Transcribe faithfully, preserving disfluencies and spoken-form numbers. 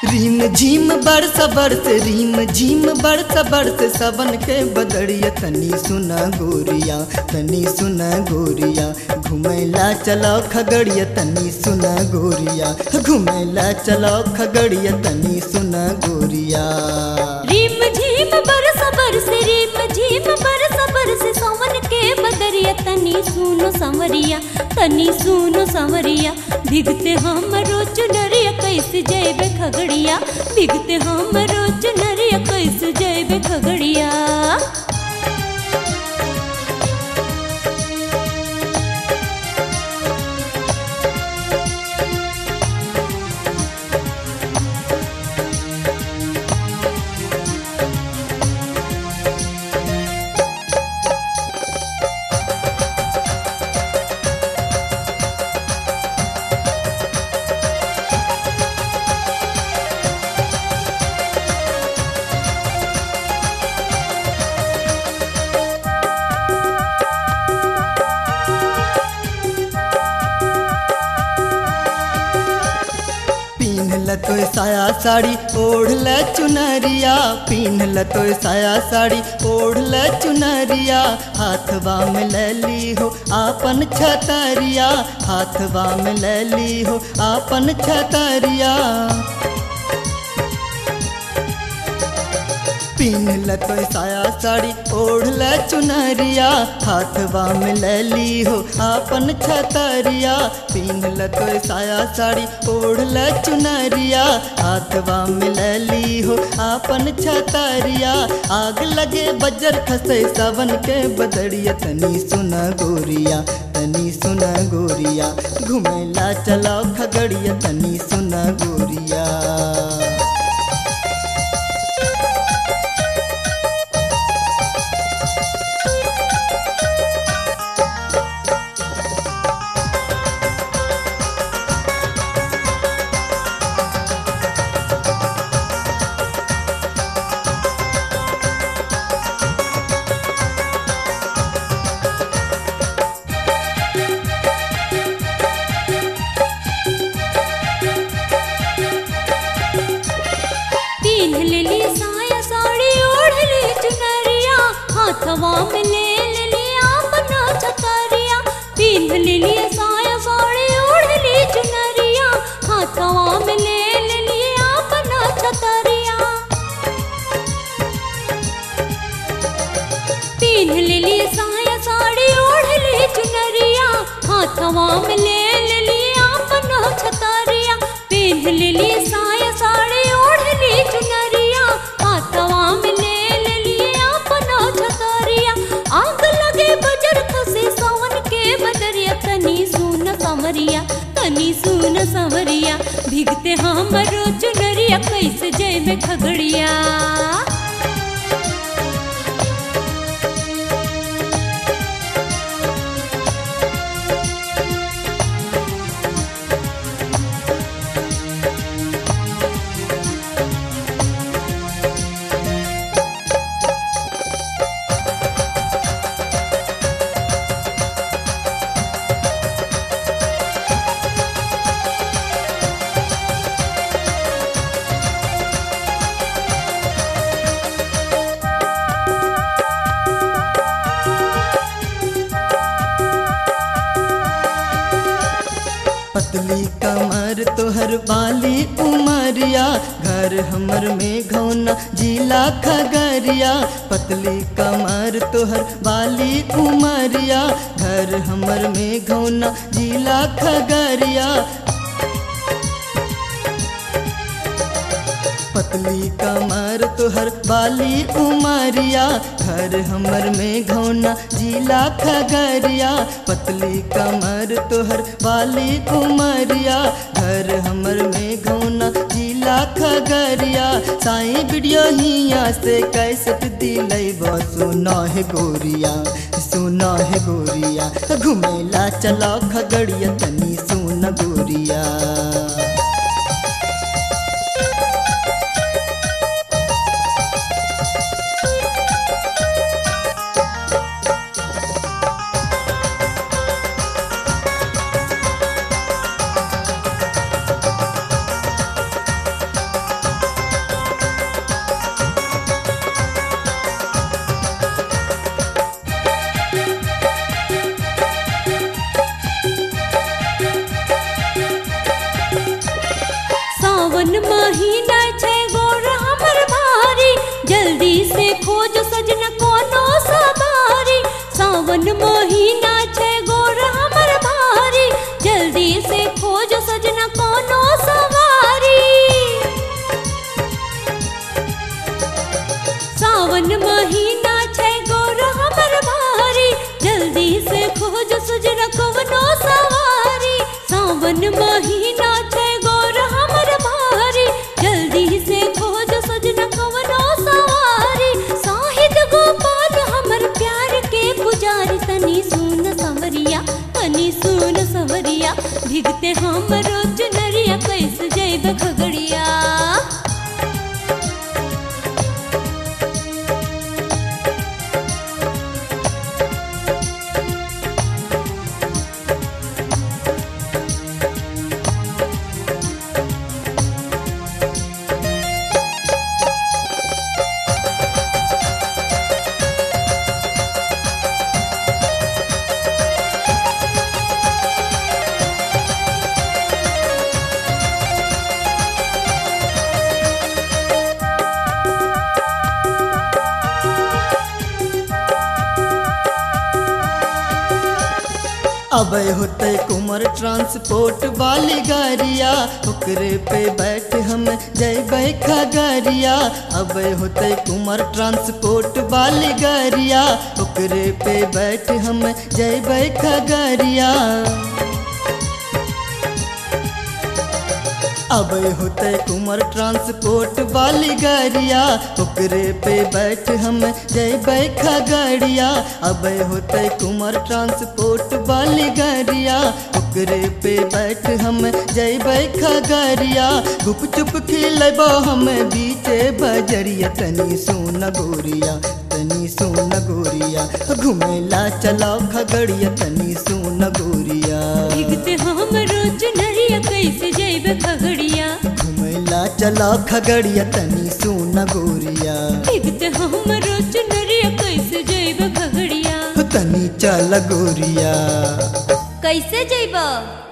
रीम झीम बरस बरस रीम झीम बरस बरस सबन के बदड़िया तनी सुना गोरिया तनी सुना गोरिया घुमैला चलो खगड़िया तनी सुना गोरिया घुमैला चलो खगड़िया तनी सुना गोरिया। रीम झीम बरस बरस रीम झीम बरस बरस सावन के बदरिया तनी सुनो संवरिया तनी सुनो संवरिया भिगते हमरो चुनरिया कैसे जैबे खगड़िया भिगते हमरो चुनरिया कैसे जैबे खगड़िया। तो साया साड़ी ओढ़ ल चुनरिया पीन ल तो साया साड़ी ओढ़ ल चुनरिया हाथवा में ले ली हो आपन छतरिया हाथवा में ले ली हो आपन छतरिया। पीन ल तो साया साड़ी ओढ़ ल चुनरिया हाथवा में ले ली हो आपन छतरिया पीन ल तो साया साड़ी ओढ़ ल चुनरिया हाथवा में ले ली हो आपन छतरिया आग लगे बजर खसे सावन के बदड़िया तनी सुना गोरिया तनी सुना गोरिया घुमेला चलो खगड़िया तनी सुना गोरिया। हाथवा में ले ले अपना छतरिया पीन ले साया साड़ी ओढ़ ली चुनरिया हाथवा में ले ले अपना छतरिया पीन ले साया साड़ी ओढ़ ली चुनरिया हाथवा में ले ले अपना छतरिया पीन ले साया साड़ी ओढ़ ली चुनरिया हाथवा में ले आग लगे बजर खसे सावन के बदरिया तनी सुन संवरिया तनी सुन संवरिया भिगते हमरो चुनरिया कैसे जैबे खगड़िया। पतली कमर तोहर बाली उमरिया घर हमर में घौना जिला खगरिया पतली कमर तोहर बाली उमरिया घर हमर में घौना जिला खगरिया पतली कमर तोहर बाली उमरिया घर हमर में घौना जिला खगरिया पतली कमर तोहर बाली उमरिया घर हमर में घौना जिला खगरिया साईं वीडियो हिया से कैसेट दिलई बा सुना है गोरिया सुना है गोरिया घुमेला चलो खगड़िया तनी सुना गोरिया। सावन महीना छै गोर हमर भारी, जल्दी से खोज सजना कोनो सवारी। सावन महीना छै गोर हमर भारी, जल्दी से खोज सजना कोनो सवारी। सावन महीना छै गोर हमर भारी, जल्दी से खोज सजना कोनो सवारी। सावन महीना छै गोर हमर भारी, जल्दी से खोज सजना कोनो सवारी। साहिद गोपाल हमर प्यार के पुजारी, तनी सुन संवरिया तनी सुन संवरिया, भीगते हमरो चुनरिया कैसे जैब खगड़िया। अब होते कुमर ट्रांसपोर्ट वाली गाड़िया, ओकरे पे बैठ हम जैबै खगड़िया। अब होते कुमर ट्रांसपोर्ट वाली गाड़िया, ओकरे पे बैठ हम जैबै खगड़िया। अब होते कुमर ट्रांसपोर्ट वाली गाड़िया, ओकरे पे बैठ हम जैबै खगड़िया। अब होते कुमर ट्रांसपोर्ट वाली गाड़िया, ओकरे पे बैठ हम जैबै खगड़िया। गुप चुप खिलेबो हम बीचे बजरिया, तनी सोन गोरिया तनी सोन गोरिया, घुमेला चलो खगड़िया तनी सोन गोरिया। भीगते हमरो चुनरिया कैसे जैब खगड़िया, घुमेला चलो खगड़िया तनी सोन गोरिया। भीगते हमरो चुनरिया कैसे जैब खगड़िया, तनी चल गोरिया। कैसे जैब?